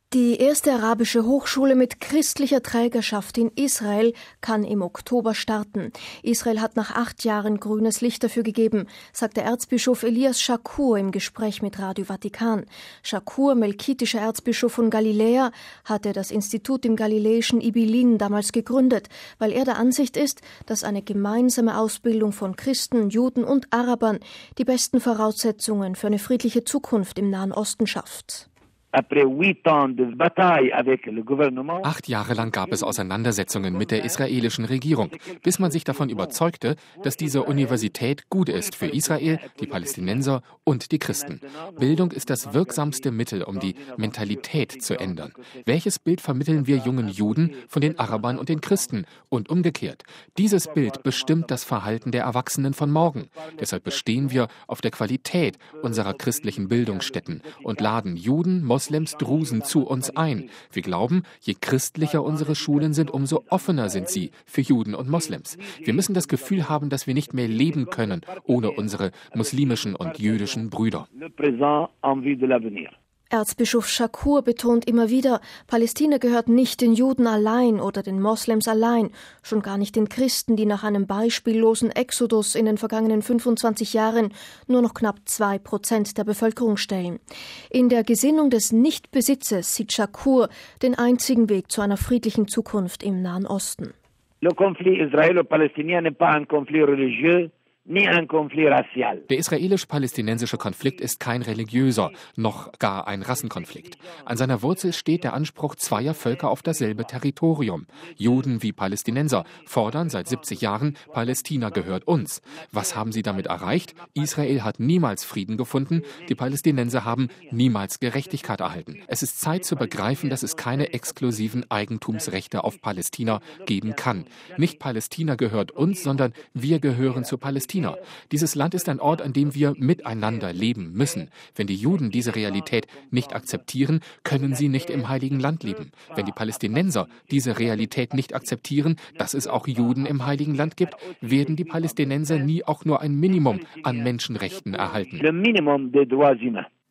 Die erste arabische Hochschule mit christlicher Trägerschaft in Israel kann im Oktober starten. Israel hat nach 8 Jahren grünes Licht dafür gegeben, sagte Erzbischof Elias Chacour im Gespräch mit Radio Vatikan. Chacour, melkitischer Erzbischof von Galiläa, hatte das Institut im galiläischen Ibilin damals gegründet, weil er der Ansicht ist, dass eine gemeinsame Ausbildung von Christen, Juden und Arabern die besten Voraussetzungen für eine friedliche Zukunft im Nahen Osten schafft. 8 Jahre lang gab es Auseinandersetzungen mit der israelischen Regierung, bis man sich davon überzeugte, dass diese Universität gut ist für Israel, die Palästinenser und die Christen. Bildung ist das wirksamste Mittel, um die Mentalität zu ändern. Welches Bild vermitteln wir jungen Juden von den Arabern und den Christen und umgekehrt? Dieses Bild bestimmt das Verhalten der Erwachsenen von morgen. Deshalb bestehen wir auf der Qualität unserer christlichen Bildungsstätten und laden Juden, Moslems, Drusen zu uns ein. Wir glauben, je christlicher unsere Schulen sind, umso offener sind sie für Juden und Moslems. Wir müssen das Gefühl haben, dass wir nicht mehr leben können ohne unsere muslimischen und jüdischen Brüder. Erzbischof Chacour betont immer wieder, Palästina gehört nicht den Juden allein oder den Moslems allein, schon gar nicht den Christen, die nach einem beispiellosen Exodus in den vergangenen 25 Jahren nur noch knapp 2% der Bevölkerung stellen. In der Gesinnung des Nichtbesitzes sieht Chacour den einzigen Weg zu einer friedlichen Zukunft im Nahen Osten. Le conflit israélo-palestinien n'est pas un conflit religieux. Der israelisch-palästinensische Konflikt ist kein religiöser, noch gar ein Rassenkonflikt. An seiner Wurzel steht der Anspruch zweier Völker auf dasselbe Territorium. Juden wie Palästinenser fordern seit 70 Jahren, Palästina gehört uns. Was haben sie damit erreicht? Israel hat niemals Frieden gefunden, die Palästinenser haben niemals Gerechtigkeit erhalten. Es ist Zeit zu begreifen, dass es keine exklusiven Eigentumsrechte auf Palästina geben kann. Nicht Palästina gehört uns, sondern wir gehören zu Palästina. Dieses Land ist ein Ort, an dem wir miteinander leben müssen. Wenn die Juden diese Realität nicht akzeptieren, können sie nicht im Heiligen Land leben. Wenn die Palästinenser diese Realität nicht akzeptieren, dass es auch Juden im Heiligen Land gibt, werden die Palästinenser nie auch nur ein Minimum an Menschenrechten erhalten.